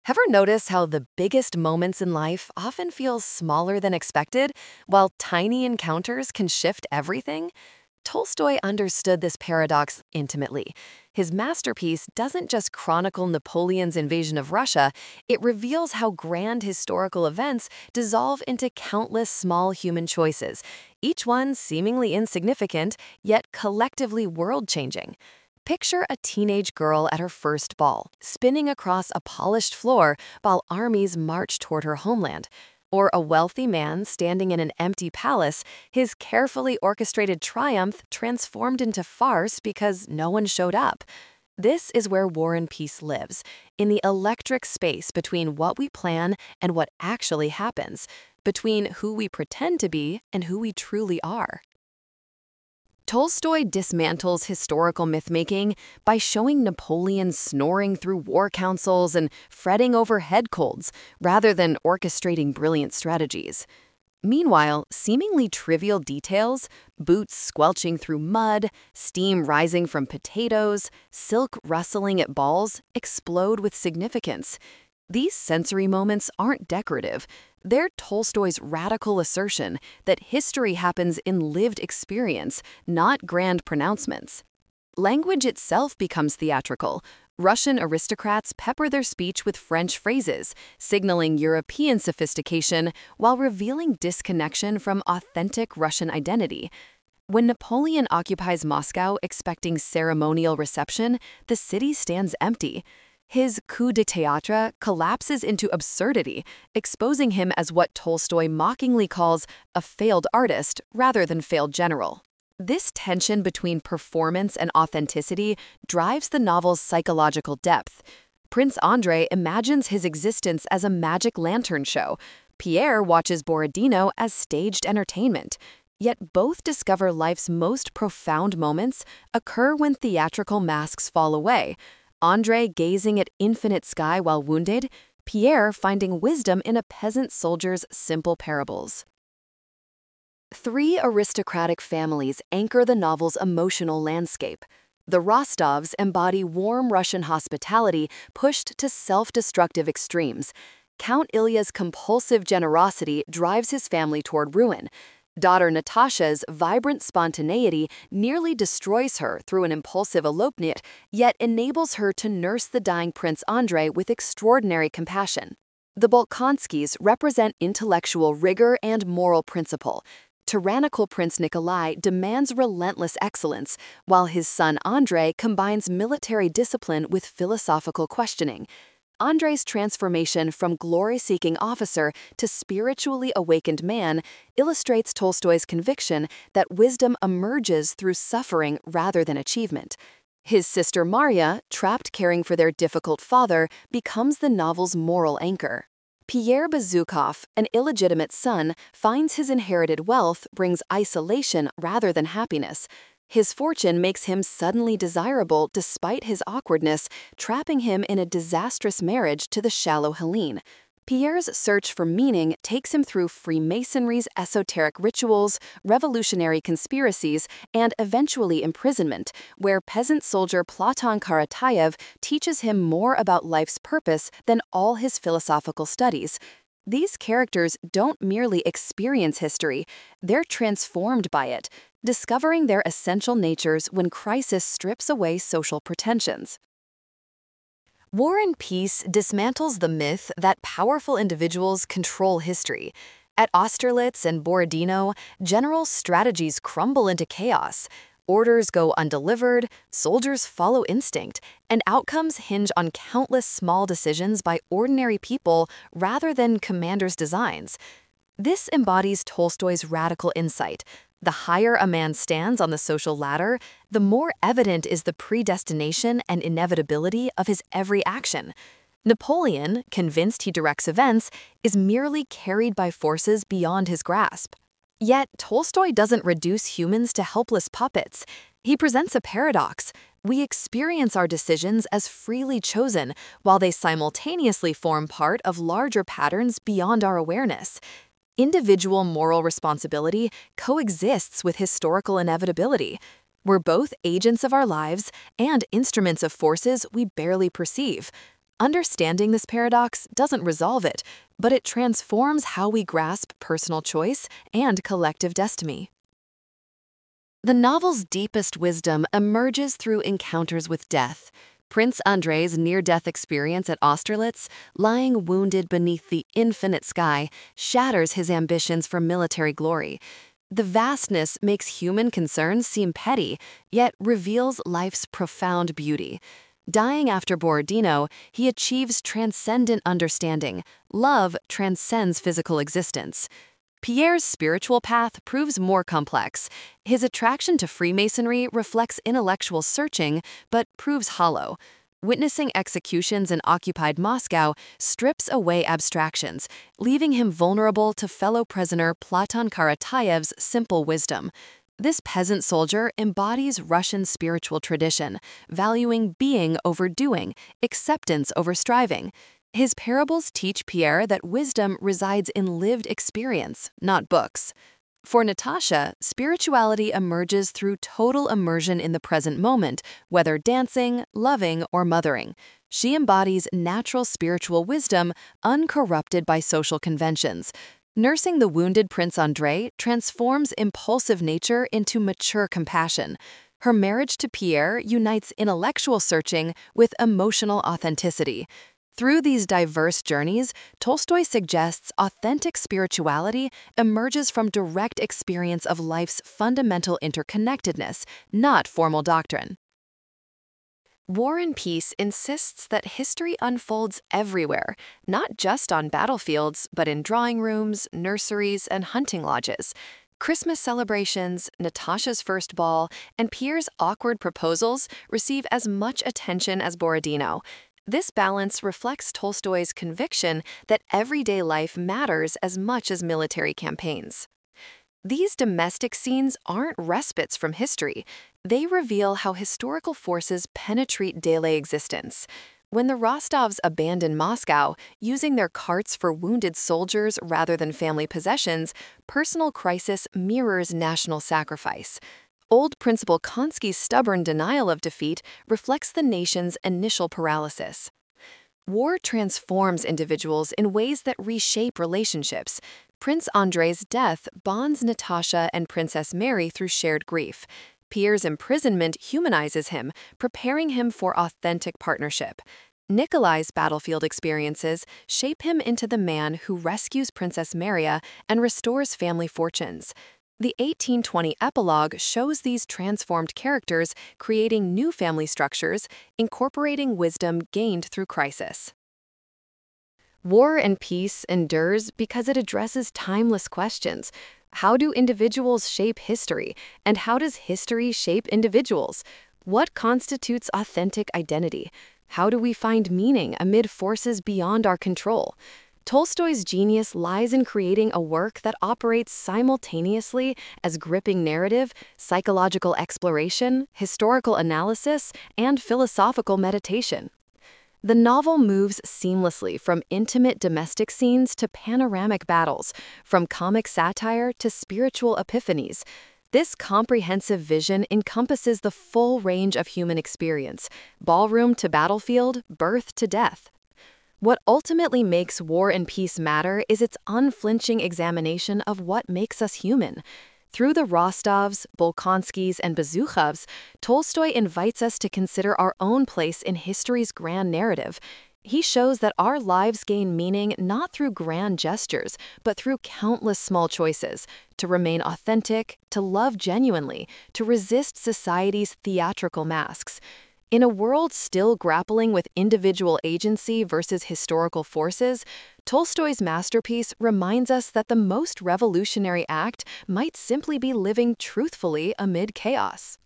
Ever notice how the biggest moments in life often feel smaller than expected, while tiny encounters can shift everything? Tolstoy understood this paradox intimately. His masterpiece doesn't just chronicle Napoleon's invasion of Russia, it reveals how grand historical events dissolve into countless small human choices, each one seemingly insignificant, yet collectively world-changing. Picture a teenage girl at her first ball, spinning across a polished floor while armies march toward her homeland. Or a wealthy man standing in an empty palace, his carefully orchestrated triumph transformed into farce because no one showed up. This is where War and Peace lives, in the electric space between what we plan and what actually happens, between who we pretend to be and who we truly are. Tolstoy dismantles historical mythmaking by showing Napoleon snoring through war councils and fretting over head colds, rather than orchestrating brilliant strategies. Meanwhile, seemingly trivial details, boots squelching through mud, steam rising from potatoes, silk rustling at balls, explode with significance. These sensory moments aren't decorative. They're Tolstoy's radical assertion that history happens in lived experience, not grand pronouncements. Language itself becomes theatrical. Russian aristocrats pepper their speech with French phrases, signaling European sophistication while revealing disconnection from authentic Russian identity. When Napoleon occupies Moscow expecting ceremonial reception, the city stands empty. His coup de théâtre collapses into absurdity, exposing him as what Tolstoy mockingly calls a failed artist rather than failed general. This tension between performance and authenticity drives the novel's psychological depth. Prince Andrei imagines his existence as a magic lantern show. Pierre watches Borodino as staged entertainment. Yet both discover life's most profound moments occur when theatrical masks fall away. Andrei gazing at infinite sky while wounded, Pierre finding wisdom in a peasant soldier's simple parables. Three aristocratic families anchor the novel's emotional landscape. The Rostovs embody warm Russian hospitality pushed to self-destructive extremes. Count Ilya's compulsive generosity drives his family toward ruin. Daughter Natasha's vibrant spontaneity nearly destroys her through an impulsive elopement, yet enables her to nurse the dying Prince Andrei with extraordinary compassion. The Bolkonskys represent intellectual rigor and moral principle. Tyrannical Prince Nikolai demands relentless excellence, while his son Andrei combines military discipline with philosophical questioning. Andrei's transformation from glory-seeking officer to spiritually awakened man illustrates Tolstoy's conviction that wisdom emerges through suffering rather than achievement. His sister Marya, trapped caring for their difficult father, becomes the novel's moral anchor. Pierre Bezukhov, an illegitimate son, finds his inherited wealth brings isolation rather than happiness. His fortune makes him suddenly desirable despite his awkwardness, trapping him in a disastrous marriage to the shallow Helene. Pierre's search for meaning takes him through Freemasonry's esoteric rituals, revolutionary conspiracies, and eventually imprisonment, where peasant soldier Platon Karatayev teaches him more about life's purpose than all his philosophical studies. These characters don't merely experience history, they're transformed by it, discovering their essential natures when crisis strips away social pretensions. War and Peace dismantles the myth that powerful individuals control history. At Austerlitz and Borodino, general strategies crumble into chaos. Orders go undelivered, soldiers follow instinct, and outcomes hinge on countless small decisions by ordinary people rather than commanders' designs. This embodies Tolstoy's radical insight. The higher a man stands on the social ladder, the more evident is the predestination and inevitability of his every action. Napoleon, convinced he directs events, is merely carried by forces beyond his grasp. Yet, Tolstoy doesn't reduce humans to helpless puppets. He presents a paradox. We experience our decisions as freely chosen, while they simultaneously form part of larger patterns beyond our awareness. Individual moral responsibility coexists with historical inevitability. We're both agents of our lives and instruments of forces we barely perceive. Understanding this paradox doesn't resolve it, but it transforms how we grasp personal choice and collective destiny. The novel's deepest wisdom emerges through encounters with death. Prince Andrei's near-death experience at Austerlitz, lying wounded beneath the infinite sky, shatters his ambitions for military glory. The vastness makes human concerns seem petty, yet reveals life's profound beauty. Dying after Borodino, he achieves transcendent understanding. Love transcends physical existence. Pierre's spiritual path proves more complex. His attraction to Freemasonry reflects intellectual searching, but proves hollow. Witnessing executions in occupied Moscow strips away abstractions, leaving him vulnerable to fellow prisoner Platon Karatayev's simple wisdom. This peasant soldier embodies Russian spiritual tradition, valuing being over doing, acceptance over striving. His parables teach Pierre that wisdom resides in lived experience, not books. For Natasha, spirituality emerges through total immersion in the present moment, whether dancing, loving, or mothering. She embodies natural spiritual wisdom, uncorrupted by social conventions. Nursing the wounded Prince Andrei transforms impulsive nature into mature compassion. Her marriage to Pierre unites intellectual searching with emotional authenticity. Through these diverse journeys, Tolstoy suggests authentic spirituality emerges from direct experience of life's fundamental interconnectedness, not formal doctrine. War and Peace insists that history unfolds everywhere, not just on battlefields, but in drawing rooms, nurseries, and hunting lodges. Christmas celebrations, Natasha's first ball, and Pierre's awkward proposals receive as much attention as Borodino. This balance reflects Tolstoy's conviction that everyday life matters as much as military campaigns. These domestic scenes aren't respites from history. They reveal how historical forces penetrate daily existence. When the Rostovs abandon Moscow, using their carts for wounded soldiers rather than family possessions, personal crisis mirrors national sacrifice. Old Principal Konsky's stubborn denial of defeat reflects the nation's initial paralysis. War transforms individuals in ways that reshape relationships. Prince Andrei's death bonds Natasha and Princess Mary through shared grief. Pierre's imprisonment humanizes him, preparing him for authentic partnership. Nikolai's battlefield experiences shape him into the man who rescues Princess Maria and restores family fortunes. The 1820 epilogue shows these transformed characters creating new family structures, incorporating wisdom gained through crisis. War and Peace endures because it addresses timeless questions. How do individuals shape history, and how does history shape individuals? What constitutes authentic identity? How do we find meaning amid forces beyond our control? Tolstoy's genius lies in creating a work that operates simultaneously as gripping narrative, psychological exploration, historical analysis, and philosophical meditation. The novel moves seamlessly from intimate domestic scenes to panoramic battles, from comic satire to spiritual epiphanies. This comprehensive vision encompasses the full range of human experience, ballroom to battlefield, birth to death. What ultimately makes War and Peace matter is its unflinching examination of what makes us human. Through the Rostovs, Bolkonskys, and Bezukhovs, Tolstoy invites us to consider our own place in history's grand narrative. He shows that our lives gain meaning not through grand gestures, but through countless small choices: to remain authentic, to love genuinely, to resist society's theatrical masks. In a world still grappling with individual agency versus historical forces, Tolstoy's masterpiece reminds us that the most revolutionary act might simply be living truthfully amid chaos.